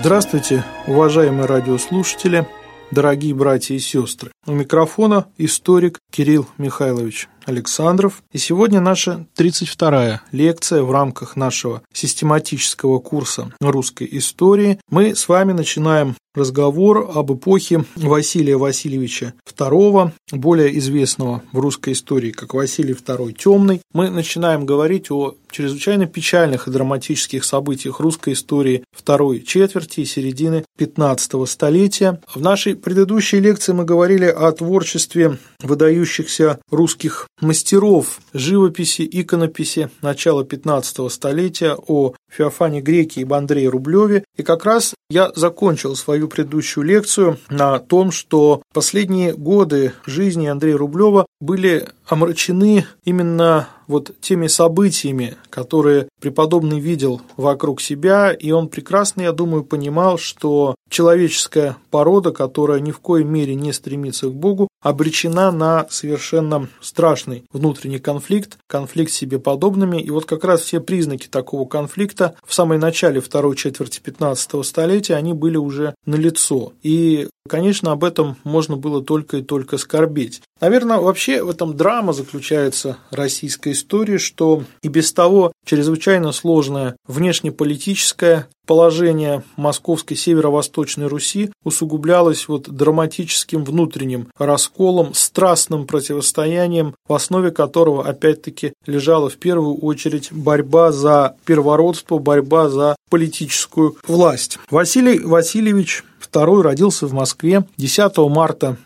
Здравствуйте, уважаемые радиослушатели, дорогие братья и сестры. У микрофона историк Кирилл Михайлович Александров. И сегодня наша 32-я лекция в рамках нашего систематического курса русской истории. Мы с вами начинаем разговор об эпохе Василия Васильевича II, более известного в русской истории как Василий II Темный. Мы начинаем говорить о чрезвычайно печальных и драматических событиях русской истории второй четверти и середины 15 столетия. В нашей предыдущей лекции мы говорили о творчестве выдающихся русских мастеров живописи, иконописи начала 15 столетия, о Феофане Греке и Андрее Рублеве. И как раз я закончил свою предыдущую лекцию на том, что последние годы жизни Андрея Рублева были омрачены именно теми событиями, которые преподобный видел вокруг себя, и он прекрасно, я думаю, понимал, что человеческая порода, которая ни в коей мере не стремится к Богу, обречена на совершенно страшный внутренний конфликт с себе подобными. И как раз все признаки такого конфликта в самом начале второй четверти 15 столетия, они были уже налицо. И, конечно, об этом можно было только и только скорбеть. Наверное, вообще в этом драма заключается российской истории, что и без того чрезвычайно сложное внешнеполитическое положение Московской северо-восточной Руси усугублялось драматическим внутренним расколом, страстным противостоянием, в основе которого опять-таки лежала в первую очередь борьба за первородство, борьба за политическую власть. Василий Васильевич II родился в Москве 10 марта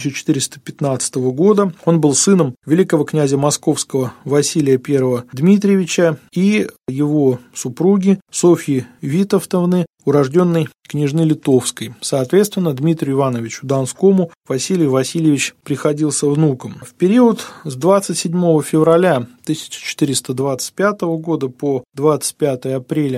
1415 года. Он был сыном великого князя Московского Василия I Дмитриевича и его супруги Софьи Витовтовны, урожденной княжны Литовской. Соответственно, Дмитрию Ивановичу Донскому Василий Васильевич приходился внуком. В период с 27 февраля 1425 года по 25 апреля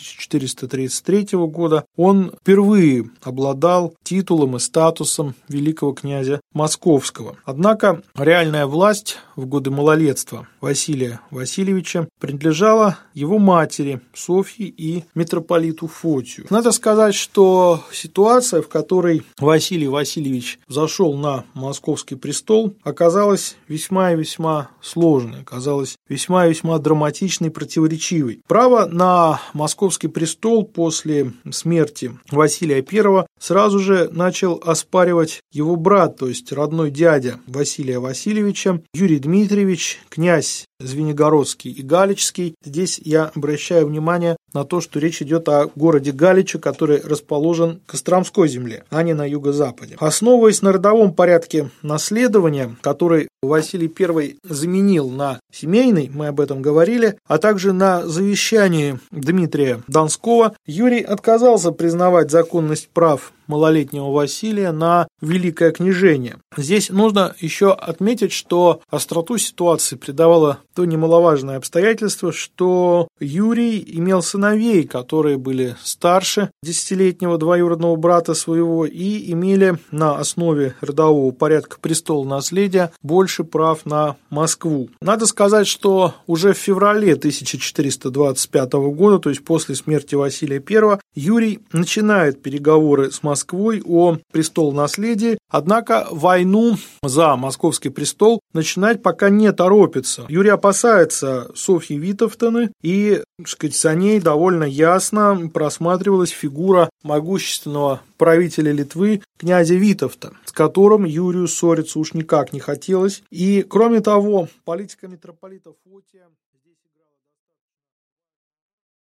1433 года он впервые обладал титулом и статусом великого князя Московского. Однако реальная власть в годы малолетства Василия Васильевича принадлежала его матери Софье и митрополиту Фотию. Надо сказать, что ситуация, в которой Василий Васильевич взошел на московский престол, оказалась весьма и весьма сложной, оказалась весьма и весьма драматичной и противоречивой. Право на московский престол после смерти Василия I сразу же начал оспаривать его брат, то есть родной дядя Василия Васильевича, Юрий Дмитриевич, князь Звенигородский и Галичский. Здесь я обращаю внимание на то, что речь идет о городе Галиче, который расположен в Костромской земле, а не на юго-западе. Основываясь на родовом порядке наследования, который Василий I заменил на семейный, мы об этом говорили, а также на завещании Дмитрия Донского, Юрий отказался признавать законность прав малолетнего Василия на великое княжение. Здесь нужно еще отметить, что остроту ситуации придавало то немаловажное обстоятельство, что Юрий имел сыновей, которые были старше 10-летнего двоюродного брата своего и имели на основе родового порядка престола наследия больше прав на Москву. Надо сказать, что уже в феврале 1425 года, то есть после смерти Василия I, Юрий начинает переговоры с Москвой о престолонаследии, однако войну за московский престол начинать пока не торопится. Юрий опасается Софьи Витовтовны, и, за ней довольно ясно просматривалась фигура могущественного правителя Литвы, князя Витовта, с которым Юрию ссориться уж никак не хотелось. И, кроме того, политика митрополита Фотия